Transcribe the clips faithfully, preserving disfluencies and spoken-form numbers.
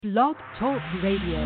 Blog Talk Radio.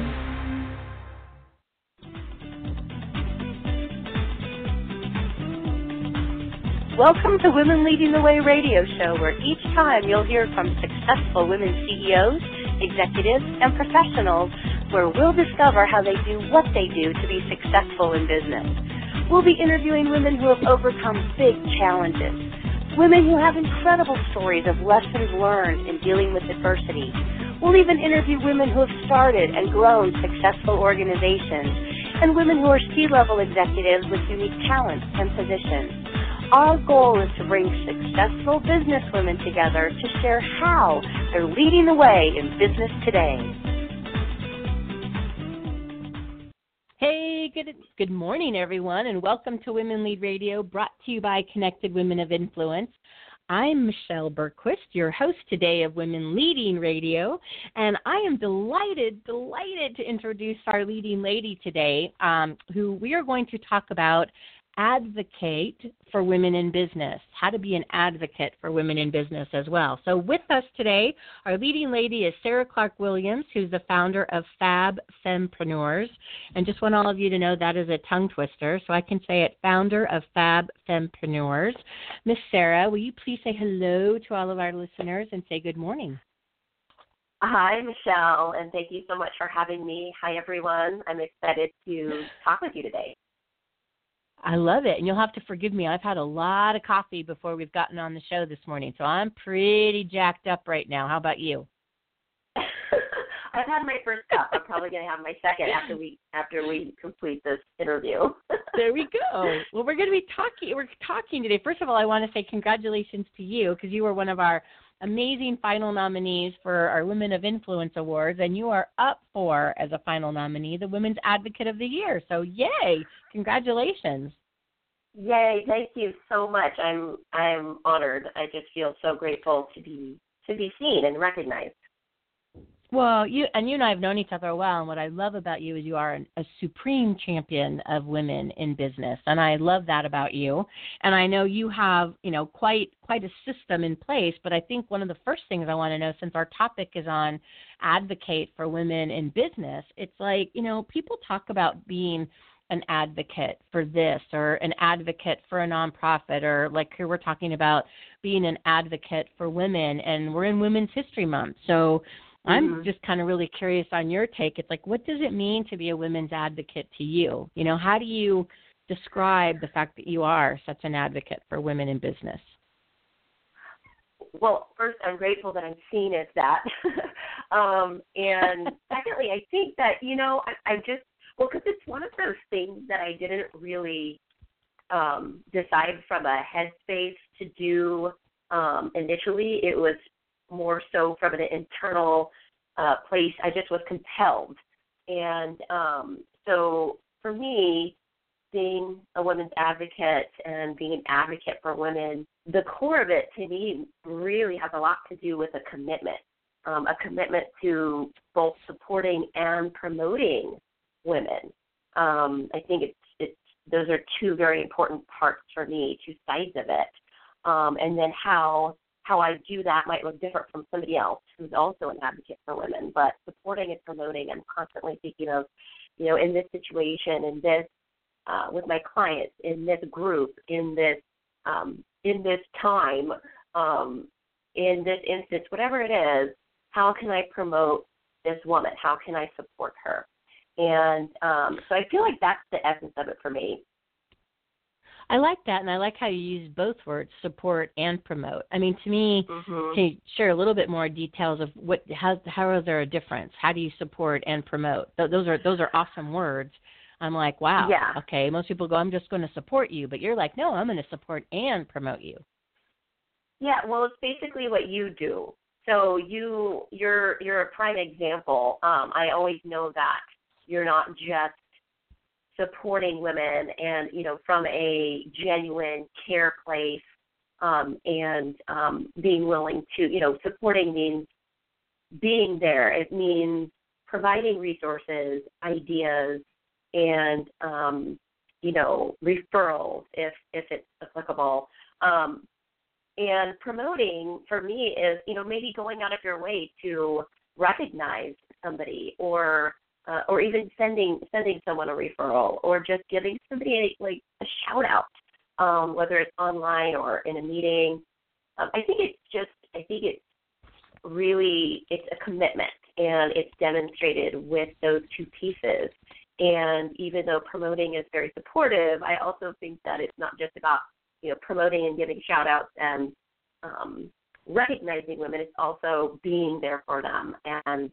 Welcome to Women Leading the Way radio show, where each time you'll hear from successful women C E Os, executives, and professionals, where we'll discover how they do what they do to be successful in business. We'll be interviewing women who have overcome big challenges, women who have incredible stories of lessons learned in dealing with adversity. We'll even interview women who have started and grown successful organizations, and women who are C-level executives with unique talents and positions. Our goal is to bring successful business women together to share how they're leading the way in business today. Hey, good good morning, everyone, and welcome to Women Lead Radio, brought to you by Connected Women of Influence. I'm Michelle Bergquist, your host today of Women Leading Radio, and I am delighted, delighted to introduce our leading lady today, um, who we are going to talk about advocate for women in business, how to be an advocate for women in business as well. So with us today, our leading lady is Sarah Clark Williams, who's the founder of Fab Fempreneurs. And just want all of you to know that is a tongue twister, so I can say it, founder of Fab Fempreneurs. Miss Sarah, will you please say hello to all of our listeners and say good morning? Hi, Michelle, and thank you so much for having me. Hi, everyone. I'm excited to talk with you today. I love it, and you'll have to forgive me. I've had a lot of coffee before we've gotten on the show this morning, so I'm pretty jacked up right now. How about you? I've had my first cup. I'm probably going to have my second after we after we complete this interview. There we go. Well, we're going to be talking. We're talking today. First of all, I want to say congratulations to you, because you were one of our amazing final nominees for our Women of Influence Awards, and you are up for, as a final nominee, the Women's Advocate of the Year. So, yay! Congratulations. Yay! Thank you so much. I'm I'm honored. I just feel so grateful to be to be seen and recognized. Well, you and you and I have known each other a while, and what I love about you is you are an, a supreme champion of women in business, and I love that about you. And I know you have, you know, quite quite a system in place, but I think one of the first things I want to know, since our topic is on advocate for women in business, it's like, you know, people talk about being an advocate for this or an advocate for a nonprofit, or like here we're talking about being an advocate for women, and we're in Women's History Month. So I'm mm-hmm. just kind of really curious on your take. It's like, what does it mean to be a women's advocate to you? You know, how do you describe the fact that you are such an advocate for women in business? Well, first, I'm grateful that I'm seen as that. um, and secondly, I think that, you know, I, I just, well, because it's one of those things that I didn't really um, decide from a headspace to do um, initially. It was more so from an internal uh, place. I just was compelled. And um, so for me, being a women's advocate and being an advocate for women, the core of it to me really has a lot to do with a commitment, um, a commitment to both supporting and promoting women. Um, I think it's, it's those are two very important parts for me, two sides of it. Um, and then how how I do that might look different from somebody else who's also an advocate for women. But supporting and promoting, I'm constantly thinking of, you know, in this situation, in this, uh, with my clients, in this group, in this, um, in this time, um, in this instance, whatever it is, how can I promote this woman? How can I support her? And um, so I feel like that's the essence of it for me. I like that, and I like how you use both words, support and promote. I mean, to me, mm-hmm. can you share a little bit more details of what, how, how is there a difference? How do you support and promote? Th- those are those are awesome words. I'm like, wow, yeah. okay. Most people go, I'm just going to support you, but you're like, no, I'm going to support and promote you. Yeah, well, it's basically what you do. So you you're you're a prime example. Um, I always know that you're not just supporting women and, you know, from a genuine care place um, and um, being willing to, you know, supporting means being there. It means providing resources, ideas, and, um, you know, referrals if, if it's applicable. Um, and promoting, for me, is, you know, maybe going out of your way to recognize somebody, or uh, or even sending sending someone a referral, or just giving somebody a, like a shout out, um, whether it's online or in a meeting. Um, I think it's just I think it's really it's a commitment, and it's demonstrated with those two pieces. And even though promoting is very supportive, I also think that it's not just about, you know, promoting and giving shout outs and um, recognizing women. It's also being there for them and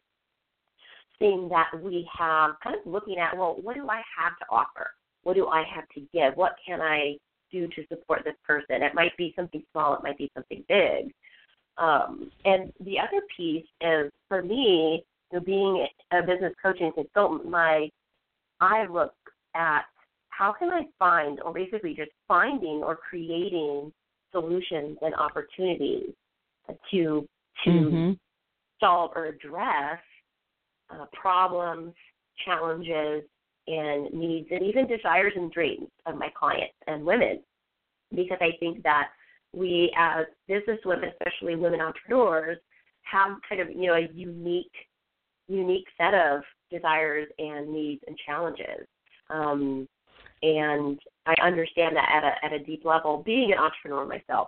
seeing that we have kind of looking at, well, what do I have to offer? What do I have to give? What can I do to support this person? It might be something small. It might be something big. Um, and the other piece is, for me, you know, being a business coaching consultant, my I look at how can I find, or basically just finding or creating solutions and opportunities to to mm-hmm. solve or address uh, problems, challenges, and needs, and even desires and dreams of my clients and women. Because I think that we, as business women, especially women entrepreneurs, have kind of, you know, a unique unique set of desires and needs and challenges. Um, and I understand that at a at a deep level, being an entrepreneur myself.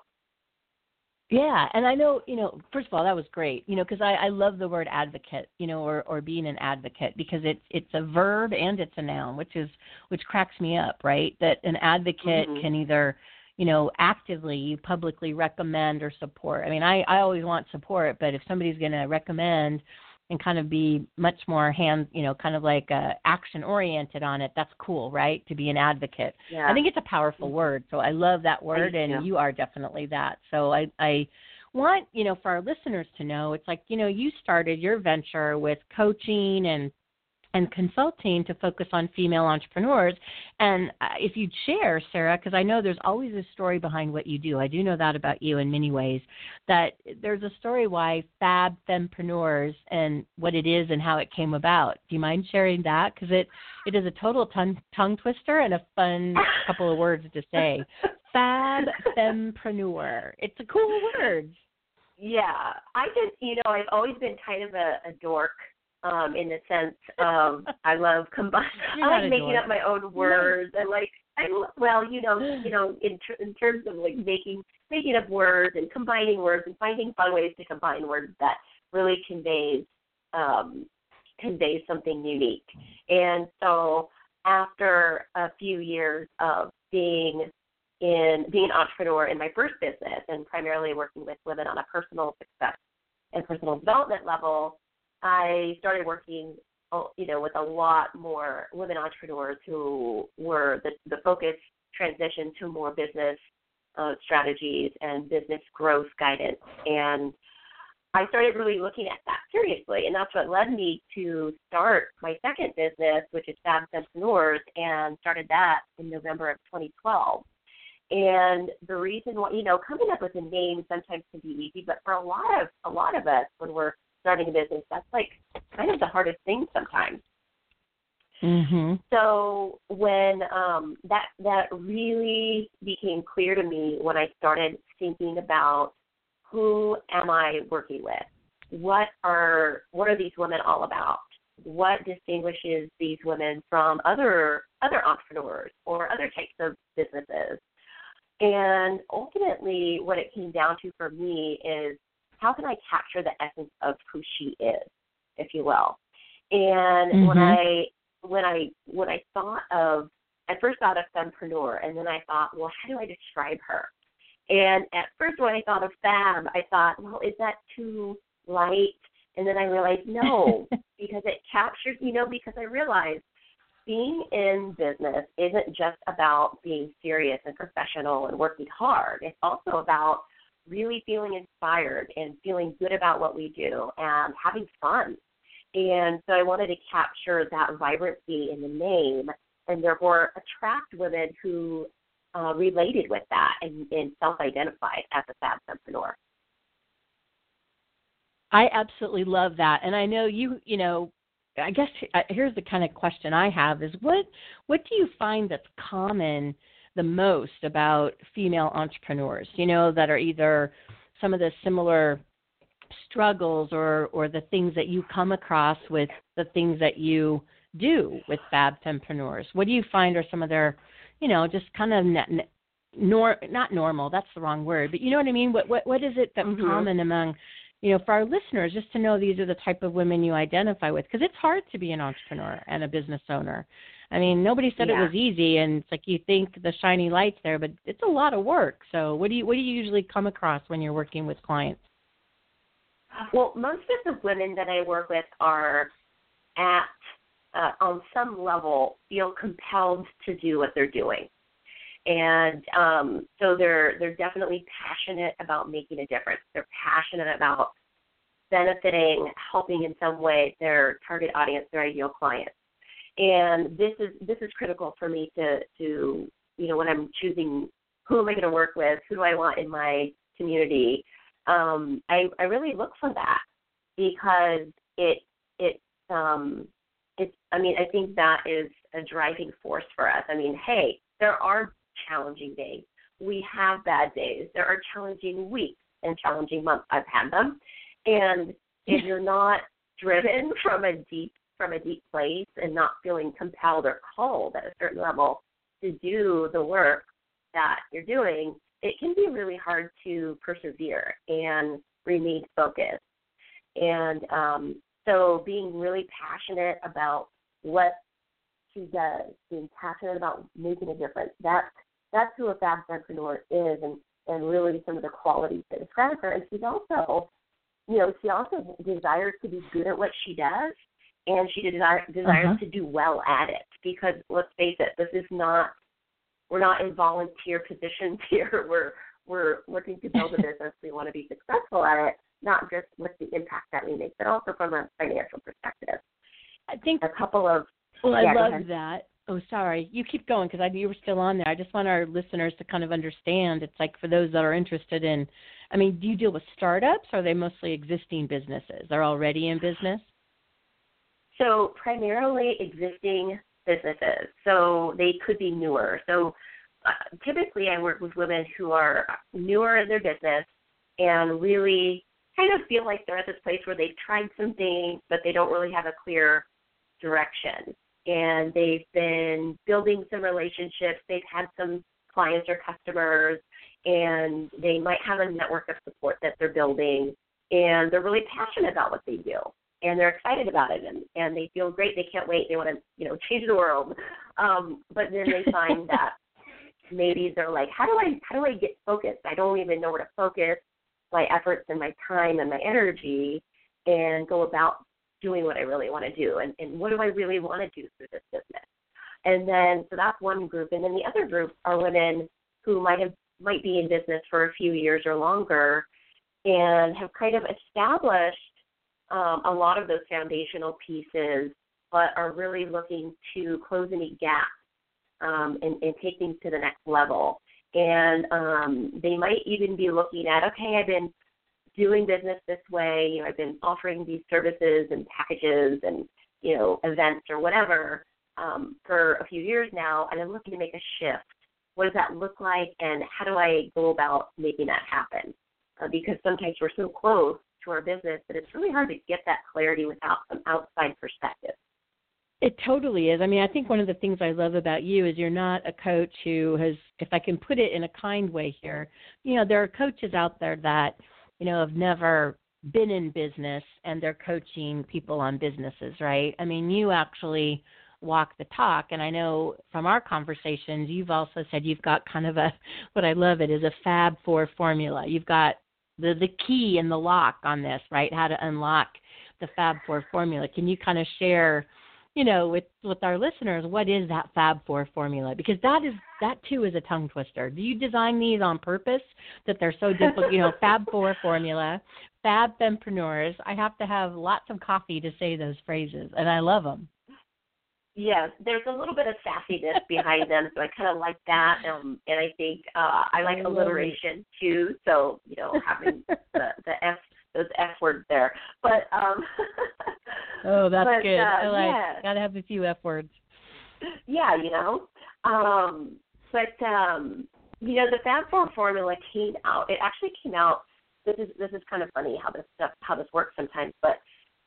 Yeah, and I know, you know, first of all, that was great, you know, because I, I love the word advocate, you know, or, or being an advocate, because it's it's a verb and it's a noun, which is which cracks me up, right? That an advocate Mm-hmm. can either, you know, actively, publicly recommend or support. I mean, I, I always want support, but if somebody's going to recommend and kind of be much more hand, you know, kind of like uh, action-oriented on it, that's cool, right, to be an advocate. Yeah. I think it's a powerful Mm-hmm. word, so I love that word, and yeah. you are definitely that. So I, I want, you know, for our listeners to know, it's like, you know, you started your venture with coaching and and consulting to focus on female entrepreneurs. And uh, if you'd share, Sarah, because I know there's always a story behind what you do. I do know that about you in many ways, that there's a story why Fab Fempreneurs and what it is and how it came about. Do you mind sharing that? Because it, it is a total tongue, tongue twister and a fun couple of words to say. Fab Fempreneur. It's a cool word. Yeah. I just, you know, I've always been kind of a, a dork. Um, in the sense of I love combining. I like making up my own words. I like, I well, you know, you know, in tr- in terms of like making making up words and combining words and finding fun ways to combine words that really conveys um, conveys something unique. And so after a few years of being in being an entrepreneur in my first business and primarily working with women on a personal success and personal development level, I started working, you know, with a lot more women entrepreneurs who were the, the focus transition to more business uh, strategies and business growth guidance. And I started really looking at that seriously, and that's what led me to start my second business, which is Fab Fempreneurs, and started that in November of twenty twelve. And the reason why, you know, coming up with a name sometimes can be easy, but for a lot of a lot of us, when we're starting a business, that's like kind of the hardest thing sometimes. Mm-hmm. So when um, that that really became clear to me when I started thinking about who am I working with, what are what are these women all about, what distinguishes these women from other other entrepreneurs or other types of businesses, and ultimately what it came down to for me is, how can I capture the essence of who she is, if you will? And mm-hmm. when I when I when I thought of, I first thought of fempreneur, and then I thought, well, how do I describe her? And at first, when I thought of fab, I thought, well, is that too light? And then I realized, no, because it captures, you know, because I realized being in business isn't just about being serious and professional and working hard. It's also about really feeling inspired and feeling good about what we do and having fun. And so I wanted to capture that vibrancy in the name and therefore attract women who uh, related with that and, and self-identified as a Fab Fempreneur. I absolutely love that. And I know you, you know, I guess here's the kind of question I have is what, what do you find that's common the most about female entrepreneurs, you know, that are either some of the similar struggles or, or the things that you come across with the things that you do with Fab Fempreneurs? What do you find are some of their, you know, just kind of net, net, nor not normal, that's the wrong word, but you know what I mean? What what what is it that's mm-hmm. common among, you know, for our listeners, just to know these are the type of women you identify with, because it's hard to be an entrepreneur and a business owner. I mean, nobody said yeah. it was easy, and it's like you think the shiny lights there, but it's a lot of work. So what do you what do you usually come across when you're working with clients? Well, most of the women that I work with are at, uh, on some level, feel compelled to do what they're doing. And um, so they're they're definitely passionate about making a difference. They're passionate about benefiting, helping in some way their target audience, their ideal client. And this is this is critical for me to, to you know, when I'm choosing who am I going to work with, who do I want in my community, um, I, I really look for that because it it um, it's I mean I think that is a driving force for us. I mean, hey, there are challenging days. We have bad days. There are challenging weeks and challenging months. I've had them. And if you're not driven from a deep from a deep place and not feeling compelled or called at a certain level to do the work that you're doing, it can be really hard to persevere and remain focused. And um, so being really passionate about what she does, being passionate about making a difference, that's That's who a Fab Fempreneur is, and, and really some of the qualities that describe her. And she's also, you know, she also desires to be good at what she does, and she desire, desires uh-huh. to do well at it. Because let's face it, this is not, we're not in volunteer positions here. We're we're looking to build a business. We want to be successful at it, not just with the impact that we make, but also from a financial perspective. I think a couple of well, yeah, I love that. Oh, sorry. You keep going because I knew you were still on there. I just want our listeners to kind of understand. It's like for those that are interested in, I mean, do you deal with startups or are they mostly existing businesses? They're already in business? So primarily existing businesses. So they could be newer. So uh, typically I work with women who are newer in their business and really kind of feel like they're at this place where they've tried some things, but they don't really have a clear direction. And they've been building some relationships. They've had some clients or customers, and they might have a network of support that they're building, and they're really passionate about what they do, and they're excited about it, and, and they feel great. They can't wait. They want to, you know, change the world. Um, but then they find that maybe they're like, how do I how do I get focused? I don't even know where to focus my efforts and my time and my energy and go about doing what I really want to do, and, and what do I really want to do through this business. And then, so that's one group. And then the other group are women who might have might be in business for a few years or longer and have kind of established um, a lot of those foundational pieces, but are really looking to close any gaps um, and, and take things to the next level. And um, they might even be looking at, okay, I've been doing business this way, you know, I've been offering these services and packages and, you know, events or whatever um, for a few years now, and I'm looking to make a shift. What does that look like, and how do I go about making that happen? Uh, because sometimes we're so close to our business that it's really hard to get that clarity without some outside perspective. It totally is. I mean, I think one of the things I love about you is you're not a coach who has, if I can put it in a kind way here, you know, there are coaches out there that, you know, have never been in business and they're coaching people on businesses, right? I mean, you actually walk the talk. And I know from our conversations, you've also said you've got kind of a, what I love it is a Fab Four formula. You've got the, the key and the lock on this, right? How to unlock the Fab Four formula. Can you kind of share, you know, with, with our listeners, what is that Fab Four formula? Because that is that too is a tongue twister. Do you design these on purpose that they're so difficult? You know, Fab Four formula, Fab Fempreneurs. I have to have lots of coffee to say those phrases, and I love them. Yes, there's a little bit of sassiness behind them, so I kind of like that, um, and I think uh, I like I alliteration too. So you know, having the the F those F words there, but um, oh, that's but, good. Uh, I like yeah. gotta have a few F words. Yeah, you know, um, but um, you know, the Fab Four formula came out. It actually came out this is this is kind of funny how this stuff how this works sometimes, but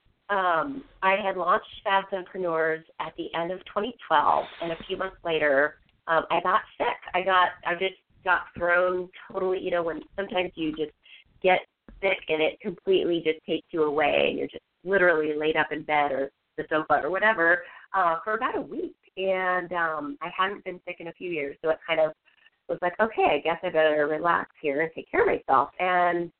um, I had launched Fab Fempreneurs at the end of twenty twelve, and a few months later, um, I got sick. I got I just got thrown totally. You know, when sometimes you just get sick and it completely just takes you away, and you're just literally laid up in bed or the sofa or whatever uh, for about a week. And um, I hadn't been sick in a few years, so it kind of was like, okay, I guess I better relax here and take care of myself. And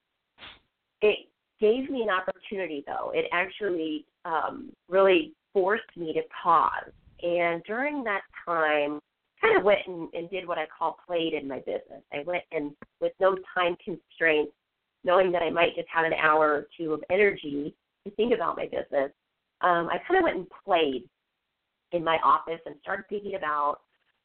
it gave me an opportunity, though. It actually um, really forced me to pause. And during that time, kind of went and, and did what I call played in my business. I went and with no time constraints, knowing that I might just have an hour or two of energy to think about my business, um, I kind of went and played in my office and started thinking about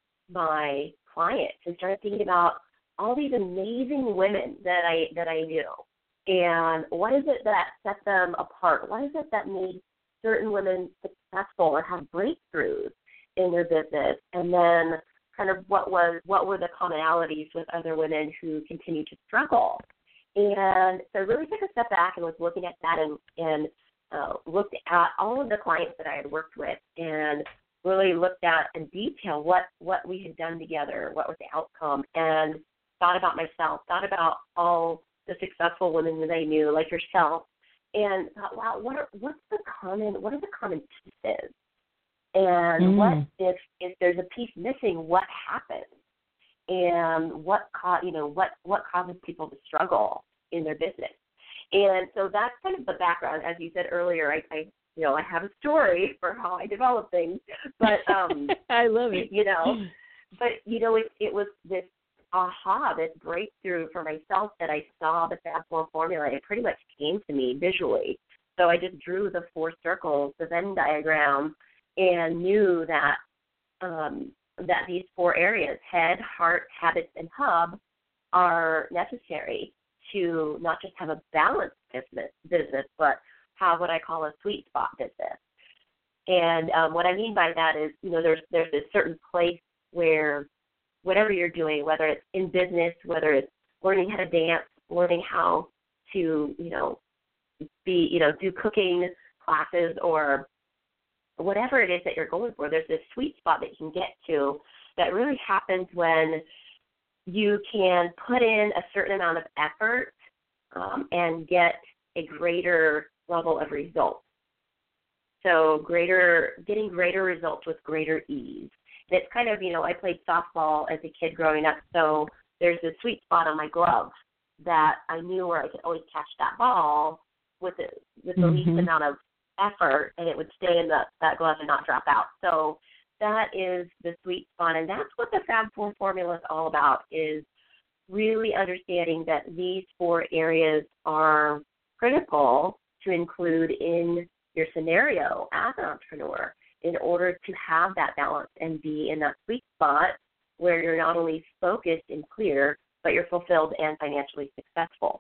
my clients and started thinking about all these amazing women that I that I knew. And what is it that set them apart? What is it that made certain women successful or have breakthroughs in their business? And then kind of what was what were the commonalities with other women who continue to struggle? And so I really took a step back and was looking at that and, and uh, looked at all of the clients that I had worked with and really looked at in detail what, what we had done together, what was the outcome, and thought about myself, thought about all the successful women that I knew, like yourself, and thought, wow, what are what's the common what are the common pieces? And mm. what if if there's a piece missing, what happens? And what co- you know, what, what causes people to struggle in their business? And so that's kind of the background. As you said earlier, I, I you know, I have a story for how I develop things, but um, I love it. You know, but you know, it, it was this aha, this breakthrough for myself that I saw the Fab Four formula. It pretty much came to me visually. So I just drew the four circles, the Venn diagram, and knew that um, that these four areas, head, heart, habits, and hub, are necessary to not just have a balanced business, business but have what I call a sweet spot business. And um, what I mean by that is, you know, there's there's a certain place where whatever you're doing, whether it's in business, whether it's learning how to dance, learning how to, you know, be, you know, do cooking classes or whatever it is that you're going for, there's this sweet spot that you can get to that really happens when you can put in a certain amount of effort um, and get a greater level of results. So greater, getting greater results with greater ease. And it's kind of, you know, I played softball as a kid growing up, so there's a sweet spot on my glove that I knew where I could always catch that ball with the, with the mm-hmm. least amount of effort, and it would stay in the, that glove and not drop out. So that is the sweet spot, and that's what the Fab Four formula is all about, is really understanding that these four areas are critical to include in your scenario as an entrepreneur in order to have that balance and be in that sweet spot where you're not only focused and clear, but you're fulfilled and financially successful.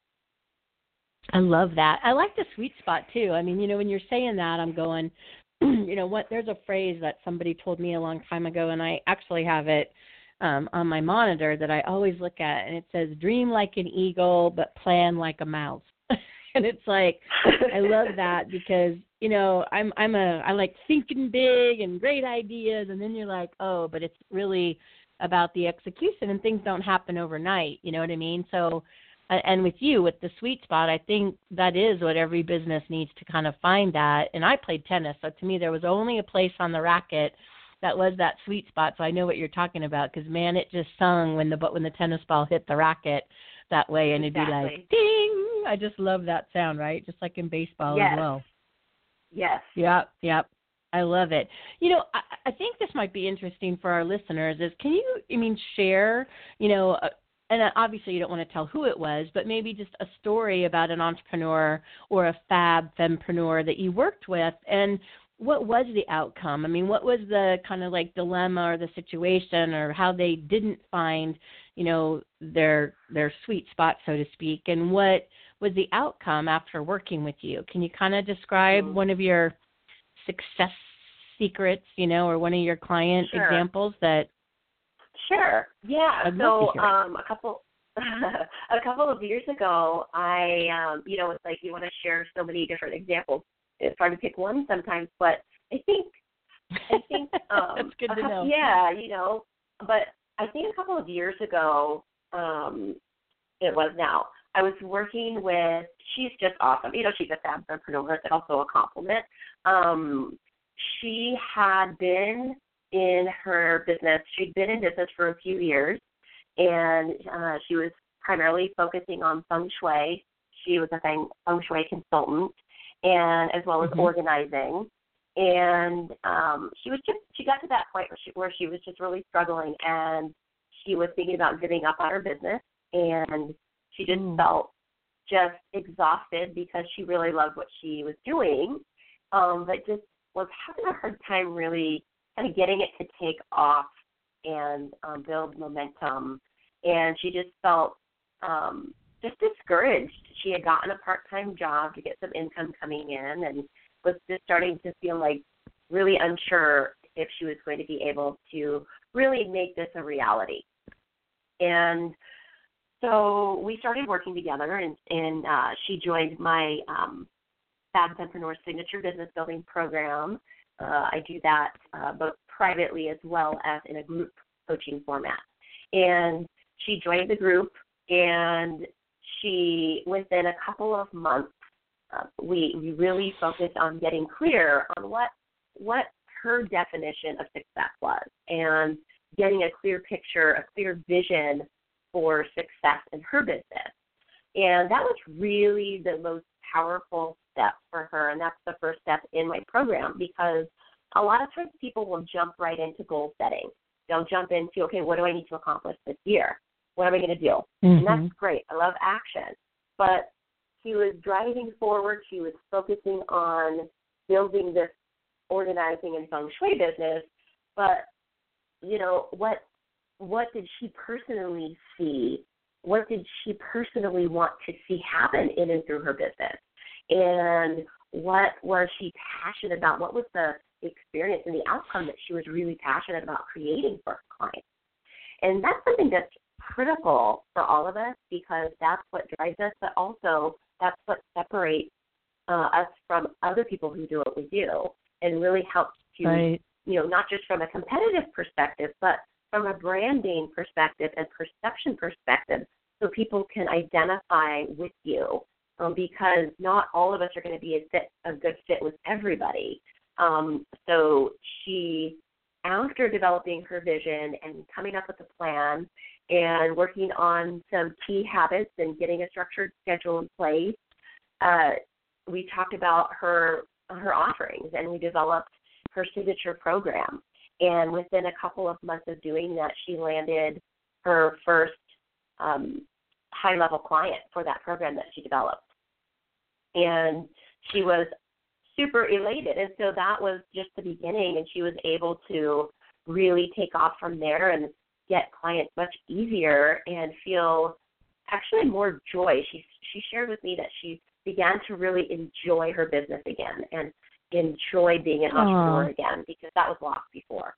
I love that. I like the sweet spot, too. I mean, you know, when you're saying that, I'm going, you know, what? There's a phrase that somebody told me a long time ago, and I actually have it um, on my monitor that I always look at, and it says, dream like an eagle, but plan like a mouse. And it's like, I love that because, you know, I'm I'm a I like thinking big and great ideas, and then you're like, oh, but it's really about the execution, and things don't happen overnight. You know what I mean? So, and with you, with the sweet spot, I think that is what every business needs to kind of find that. And I played tennis, so to me, there was only a place on the racket that was that sweet spot. So I know what you're talking about because, man, it just sung when the when the tennis ball hit the racket that way, and exactly. It'd be like, ding. I just love that sound, right? Just like in baseball yes. as well. Yes. Yep, yep. I love it. You know, I, I think this might be interesting for our listeners is can you, I mean, share, you know, uh, and obviously you don't want to tell who it was, but maybe just a story about an entrepreneur or a fab fempreneur that you worked with, and what was the outcome? I mean, what was the kind of like dilemma or the situation or how they didn't find, you know, their their sweet spot, so to speak, and what was the outcome after working with you? Can you kind of describe mm-hmm. one of your success secrets, you know, or one of your client sure. examples that? Sure. Yeah. I'd so um, a couple a couple of years ago, I, um, you know, it's like you want to share so many different examples. It's hard to pick one sometimes, but I think, I think, um, that's good to couple, know. Yeah, you know, but I think a couple of years ago, um, it was now. I was working with. She's just awesome. You know, she's a fab entrepreneur. It's also a compliment. Um, she had been in her business. She'd been in business for a few years, and uh, she was primarily focusing on feng shui. She was a feng, feng shui consultant, and as well as mm-hmm. organizing. And um, she was just she got to that point where she, where she was just really struggling, and she was thinking about giving up on her business, and she just mm. felt just exhausted because she really loved what she was doing, um, but just was having a hard time really kind of getting it to take off and um, build momentum. And she just felt um, just discouraged. She had gotten a part-time job to get some income coming in and was just starting to feel like really unsure if she was going to be able to really make this a reality. And so we started working together, and, and uh, she joined my um, Fab Entrepreneur Signature Business Building Program. Uh, I do that uh, both privately as well as in a group coaching format. And she joined the group, and she, within a couple of months, uh, we, we really focused on getting clear on what what her definition of success was, and getting a clear picture, a clear vision for success in her business. And that was really the most powerful step for her, and that's the first step in my program, because a lot of times people will jump right into goal setting. They'll jump into, okay, what do I need to accomplish this year? What am I going to do? Mm-hmm. And that's great. I love action. But she was driving forward. She was focusing on building this organizing and feng shui business. But, you know, what what did she personally see? What did she personally want to see happen in and through her business? And what was she passionate about? What was the experience and the outcome that she was really passionate about creating for her clients? And that's something that's critical for all of us, because that's what drives us, but also that's what separates uh, us from other people who do what we do, and really helps to, right. you know, not just from a competitive perspective, but from a branding perspective and perception perspective, so people can identify with you, um, because not all of us are going to be a, fit, a good fit with everybody. Um, so she, after developing her vision and coming up with a plan and working on some key habits and getting a structured schedule in place, uh, we talked about her her offerings, and we developed her signature program. And within a couple of months of doing that, she landed her first um, high-level client for that program that she developed. And she was super elated. And so that was just the beginning, and she was able to really take off from there and get clients much easier and feel actually more joy. She she shared with me that she began to really enjoy her business again and enjoy being an entrepreneur Aww. again, because that was lost before.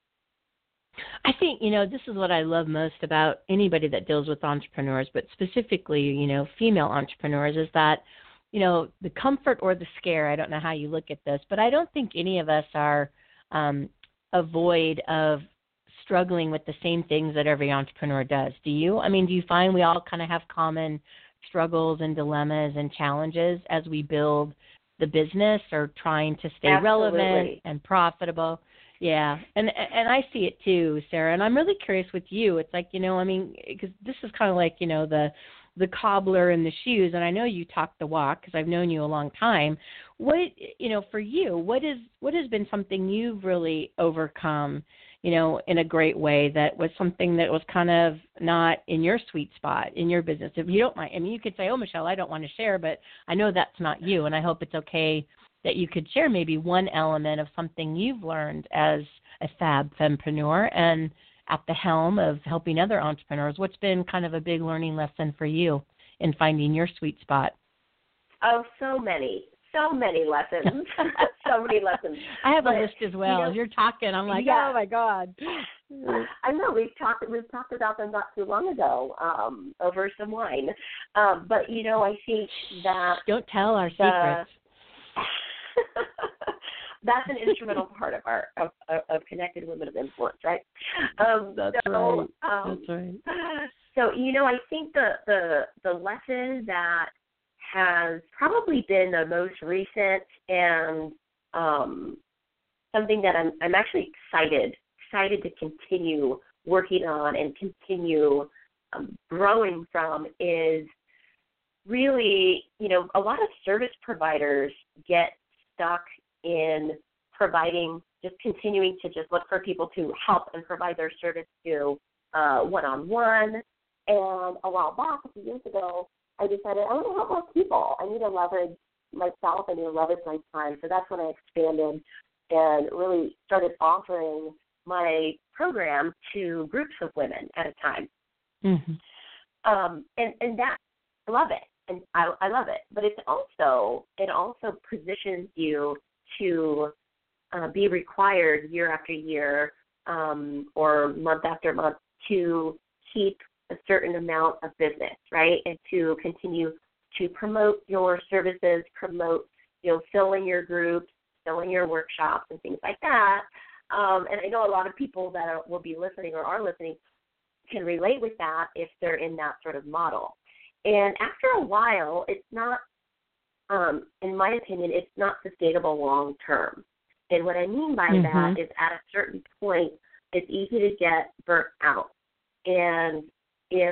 I think, you know, this is what I love most about anybody that deals with entrepreneurs, but specifically, you know, female entrepreneurs, is that, you know, the comfort or the scare, I don't know how you look at this, but I don't think any of us are um, avoid of struggling with the same things that every entrepreneur does. Do you? I mean, do you find we all kind of have common struggles and dilemmas and challenges as we build the business or trying to stay Absolutely. relevant and profitable? Yeah, and and I see it too, Sarah. And I'm really curious with you. It's like, you know, I mean, because this is kind of like, you know, the the cobbler and the shoes. And I know you talk the walk because I've known you a long time. What, you know, for you, what is what has been something you've really overcome, you know, in a great way, that was something that was kind of not in your sweet spot in your business? If you don't mind, I mean, you could say, oh, Michelle, I don't want to share, but I know that's not you. And I hope it's okay that you could share maybe one element of something you've learned as a fab fempreneur and at the helm of helping other entrepreneurs. What's been kind of a big learning lesson for you in finding your sweet spot? Oh, so many, so many lessons, so many lessons. I have but, a list as well. You know, as you're talking, I'm like, yeah. oh my God. I know we've talked we've talked about them not too long ago um, over some wine, um, but you know I think that don't tell our the, secrets. that's an instrumental part of our of, of, of Connected Women of Influence, right? Um, that's so, right. Um, that's right. So you know I think the the the lesson that has probably been the most recent and um, something that I'm I'm actually excited. excited to continue working on and continue um, growing from is really, you know, a lot of service providers get stuck in providing, just continuing to just look for people to help and provide their service to uh, one-on-one. And a while back, a few years ago, I decided I want to help more people. I need to leverage myself. I need to leverage my time. So that's when I expanded and really started offering my program to groups of women at a time. Mm-hmm. Um, and, and that, I love it. And I, I love it. But it's also, it also positions you to uh, be required year after year um, or month after month to keep a certain amount of business, right? And to continue to promote your services, promote, you know, filling your groups, filling your workshops and things like that. Um, and I know a lot of people that are, will be listening or are listening can relate with that if they're in that sort of model. And after a while, it's not, um, in my opinion, it's not sustainable long term. And what I mean by mm-hmm. that is at a certain point, it's easy to get burnt out. And if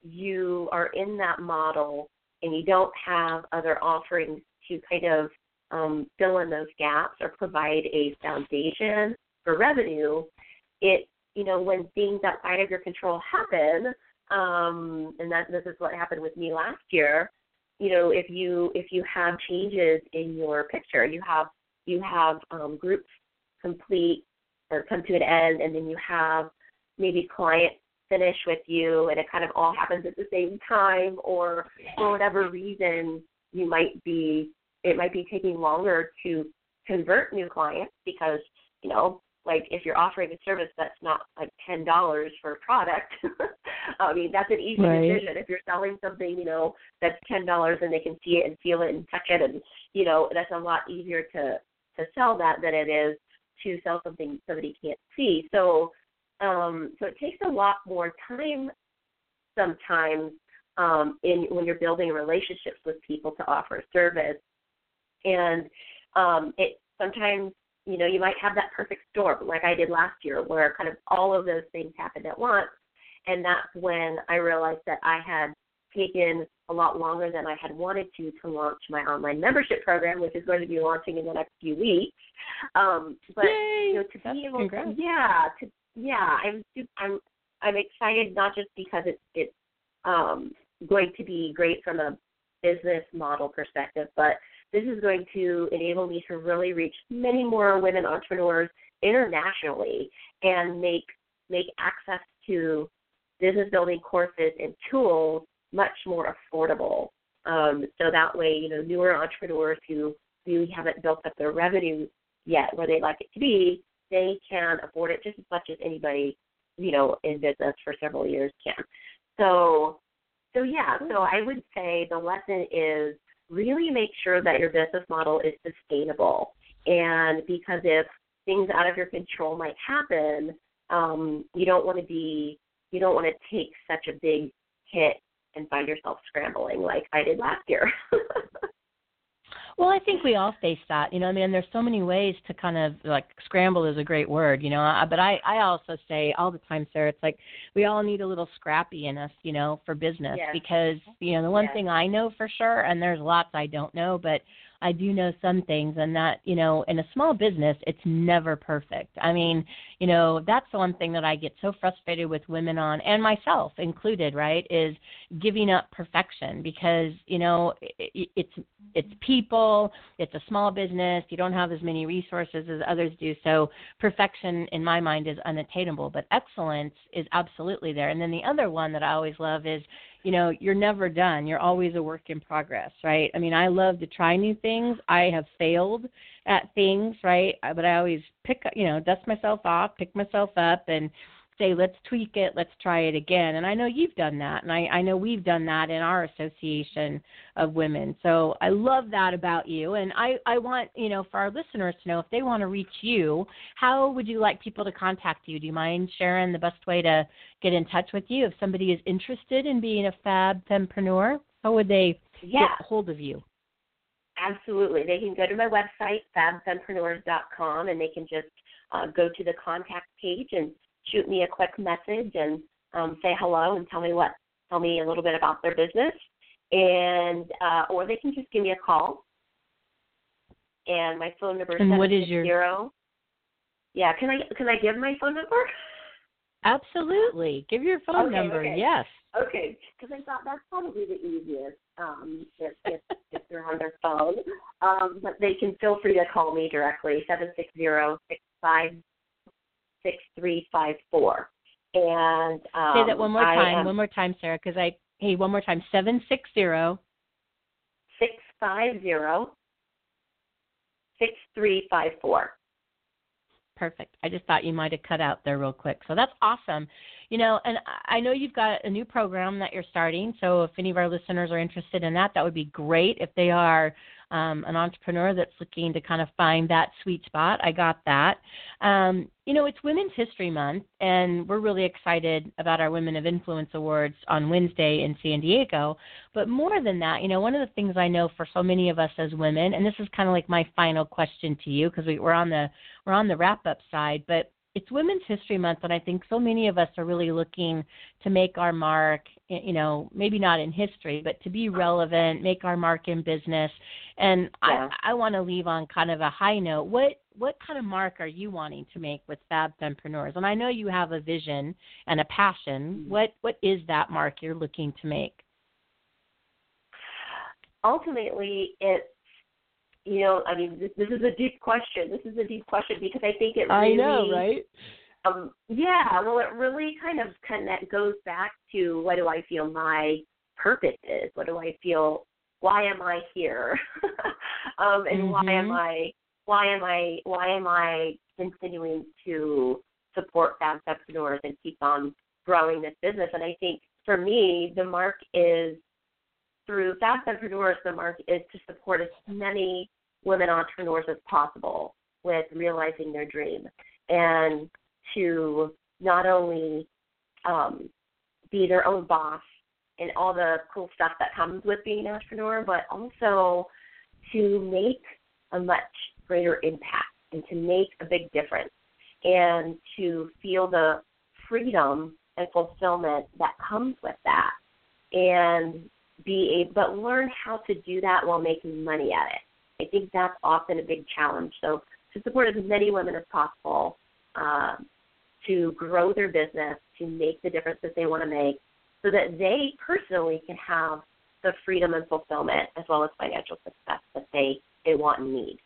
you are in that model and you don't have other offerings to kind of um, fill in those gaps or provide a foundation for revenue, it, you know, when things outside of your control happen, um, and that this is what happened with me last year, you know, if you if you have changes in your picture, you have you have um, groups complete or come to an end, and then you have maybe clients finish with you, and it kind of all happens at the same time, or for whatever reason, you might be it might be taking longer to convert new clients because, you know, like if you're offering a service that's not like ten dollars for a product, I mean, that's an easy right. decision. If you're selling something, you know, that's ten dollars and they can see it and feel it and touch it, and, you know, that's a lot easier to, to sell that than it is to sell something somebody can't see. So, um, so it takes a lot more time sometimes um, in when you're building relationships with people to offer a service. And um, it sometimes, you know, you might have that perfect storm like I did last year where kind of all of those things happened at once. And that's when I realized that I had taken a lot longer than I had wanted to to launch my online membership program, which is going to be launching in the next few weeks. Um, but Yay! you know, to That's be able, congrats. to, yeah, to yeah, I'm I'm I'm excited not just because it's it's um, going to be great from a business model perspective, but this is going to enable me to really reach many more women entrepreneurs internationally and make make access to business building courses and tools much more affordable. Um, so that way, you know, newer entrepreneurs who really haven't built up their revenue yet where they'd like it to be, they can afford it just as much as anybody, you know, in business for several years can. So, so yeah, so I would say the lesson is really make sure that your business model is sustainable. And because if things out of your control might happen, um, you don't want to be, you don't want to take such a big hit and find yourself scrambling like I did last year. Well, I think we all face that. You know, I mean, there's so many ways to kind of, like, scramble is a great word, you know. Uh, but I, I also say all the time, Sarah, it's like we all need a little scrappy in us, you know, for business. Yes. Because, you know, the one Yes. thing I know for sure, and there's lots I don't know, but I do know some things, and that, you know, in a small business, it's never perfect. I mean, you know, that's the one thing that I get so frustrated with women on, and myself included, right, is giving up perfection because, you know, it, it's it's people, it's a small business, you don't have as many resources as others do, so perfection in my mind is unattainable, but excellence is absolutely there. And then the other one that I always love is, you know, you're never done. You're always a work in progress, right? I mean, I love to try new things. I have failed at things, right? But I always pick, you know, dust myself off, pick myself up, and say, let's tweak it, let's try it again. And I know you've done that, and I, I know we've done that in our association of women. So I love that about you. And I, I want, you know, for our listeners to know, if they want to reach you, how would you like people to contact you? Do you mind sharing the best way to get in touch with you? If somebody is interested in being a fab fempreneur, how would they yeah. get hold of you? Absolutely. They can go to my website, fab fempreneurs dot com, and they can just uh, go to the contact page and shoot me a quick message and um, say hello and tell me what, tell me a little bit about their business, and uh, or they can just give me a call. And my phone number is and seven what is six your? zero. Yeah, can I can I give my phone number? Absolutely, give your phone okay, number. Okay. Yes. Okay, because I thought that's probably the easiest um, if, if, if they're on their phone. Um, but they can feel free to call me directly, seven six zero, six five six three five four. And um, say that one more time. Am, one more time, Sarah, because I hey one more time. Seven six zero. Six five zero. Six three five four. Perfect. I just thought you might have cut out there real quick. So that's awesome. You know, and I know you've got a new program that you're starting. So if any of our listeners are interested in that, that would be great. If they are um, an entrepreneur that's looking to kind of find that sweet spot, I got that. Um, you know, it's Women's History Month, and we're really excited about our Women of Influence Awards on Wednesday in San Diego. But more than that, you know, one of the things I know for so many of us as women, and this is kind of like my final question to you, because we, we're on the we're on the wrap-up side, but it's Women's History Month, and I think so many of us are really looking to make our mark, you know, maybe not in history, but to be relevant, make our mark in business. And yeah. I, I want to leave on kind of a high note. What what kind of mark are you wanting to make with Fab Fempreneurs? And I know you have a vision and a passion. Mm-hmm. What What is that mark you're looking to make? Ultimately, it's, you know, I mean, this, this is a deep question. This is a deep question because I think it really... I know, right? Um, yeah, well, it really kind of connect, goes back to what do I feel my purpose is? What do I feel, why am I here? um, and mm-hmm. why am I, why am I, why am I continuing to support fab entrepreneurs and keep on growing this business? And I think for me, the mark is, through fab entrepreneurs, the mark is to support as many women entrepreneurs as possible with realizing their dream, and to not only um, be their own boss and all the cool stuff that comes with being an entrepreneur, but also to make a much greater impact and to make a big difference and to feel the freedom and fulfillment that comes with that, and be able, but learn how to do that while making money at it. I think that's often a big challenge. So to support as many women as possible, uh, to grow their business, to make the difference that they want to make, so that they personally can have the freedom and fulfillment as well as financial success that they, they want and need.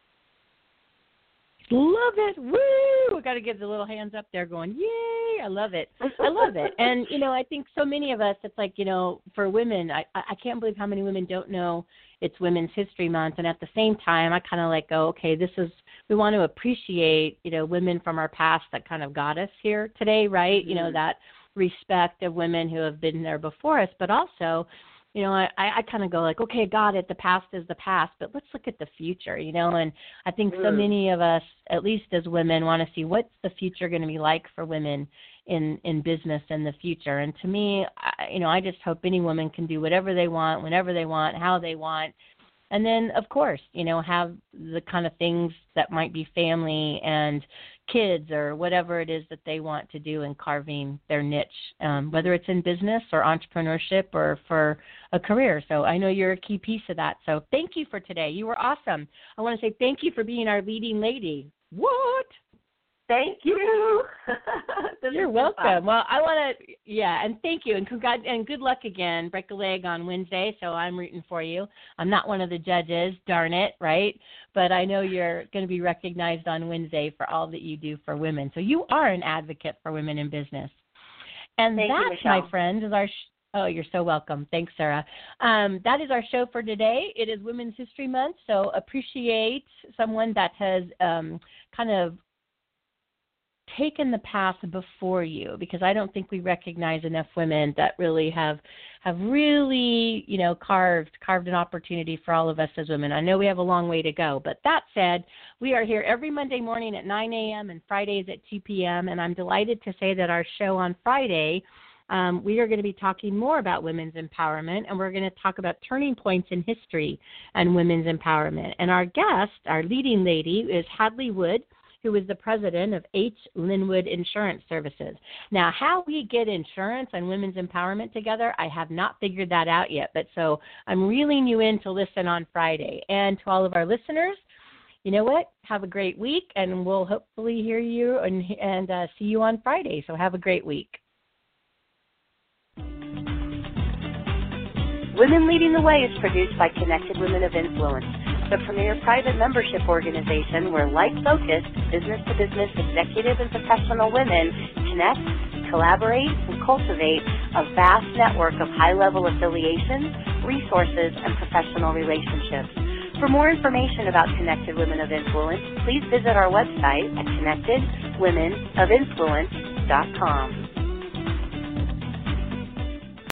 Love it. Woo! We got to give the little hands up there going, yay! I love it. I love it. And, you know, I think so many of us, it's like, you know, for women, I, I can't believe how many women don't know it's Women's History Month. And at the same time, I kind of like go, okay, this is, we want to appreciate, you know, women from our past that kind of got us here today, right? Mm-hmm. You know, that respect of women who have been there before us, but also, you know, I, I kind of go like, okay, got it, the past is the past, but let's look at the future, you know, and I think mm. so many of us, at least as women, want to see what's the future going to be like for women in, in business in the future. And to me, I, you know, I just hope any woman can do whatever they want, whenever they want, how they want. And then, of course, you know, have the kind of things that might be family and kids or whatever it is that they want to do in carving their niche, um, whether it's in business or entrepreneurship or for a career. So I know you're a key piece of that. So thank you for today. You were awesome. I want to say thank you for being our leading lady. What? Thank you. You're welcome. Well, I want to, yeah, and thank you, and congrat- and good luck again. Break a leg on Wednesday, so I'm rooting for you. I'm not one of the judges, darn it, right? But I know you're going to be recognized on Wednesday for all that you do for women. So you are an advocate for women in business. And thank that, you, my friends, is our sh- Oh, you're so welcome. Thanks, Sarah. Um, that is our show for today. It is Women's History Month, so appreciate someone that has um, kind of taken the path before you, because I don't think we recognize enough women that really have have really, you know, carved carved an opportunity for all of us as women. I know we have a long way to go, but that said, we are here every Monday morning at nine a.m. and Fridays at two p.m., and I'm delighted to say that our show on Friday, Um, we are going to be talking more about women's empowerment, and we're going to talk about turning points in history and women's empowerment. And our guest, our leading lady, is Hadley Wood, who is the president of H. Linwood Insurance Services. Now, how we get insurance and women's empowerment together, I have not figured that out yet. But so I'm reeling you in to listen on Friday. And to all of our listeners, you know what? Have a great week, and we'll hopefully hear you and, and uh, see you on Friday. So have a great week. Women Leading the Way is produced by Connected Women of Influence, the premier private membership organization where like-focused, business-to-business executive and professional women connect, collaborate, and cultivate a vast network of high-level affiliations, resources, and professional relationships. For more information about Connected Women of Influence, please visit our website at connected women of influence dot com.